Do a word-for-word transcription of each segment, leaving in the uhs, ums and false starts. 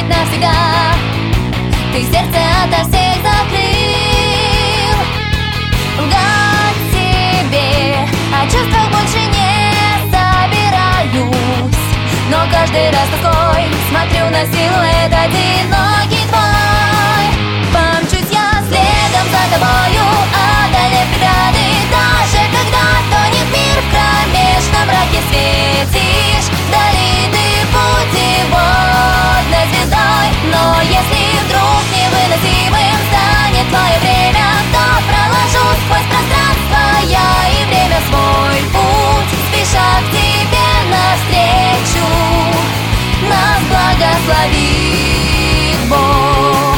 навсегда. Ты сердце ото всех закрыл. Лгать себе о чувствах больше не собираюсь, но каждый раз тоской смотрю на силуэт одинокий твой. Помчусь я следом за тобою, одолев преграды. Даже когда тонет мир в кромешном мраке, светишь вдали ты путеводной звездой. Но если вдруг невыносимым станет твое время, то проложу сквозь пространство я и время свой путь, спеша к тебе навстречу. Нас благословит Бог.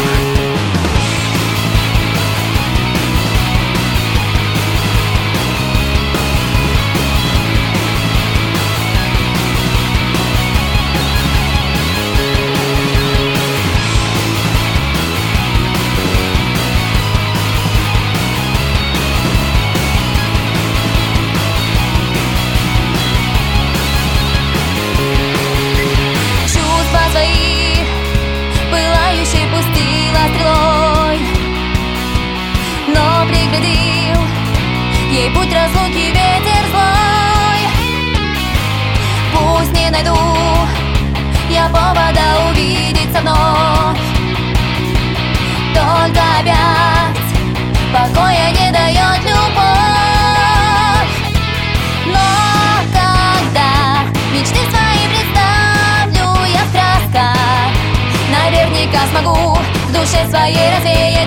Пустила стрелой, но преградил ей путь разлуки ветер злой. Пусть не найду я повода увидеться вновь, только опять покоя не дает любовь. Но когда мечты свои представлю я в красках, наверняка смогу в душе своей развеять